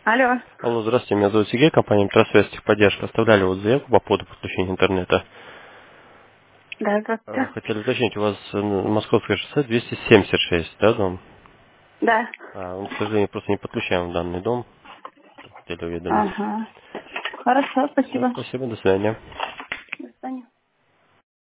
Алло. Алло, здравствуйте, меня зовут Сергей, компания Мтросвязь Техподдержка. Оставляли вот заявку по поводу подключения интернета. Да, здравствуйте. Хотели уточнить, у вас Московское шоссе 276, да, дом? Да. К сожалению, просто не подключаем в данный дом. Хотели уведомить. Ага. Хорошо, Все, спасибо. спасибо, до свидания. До свидания.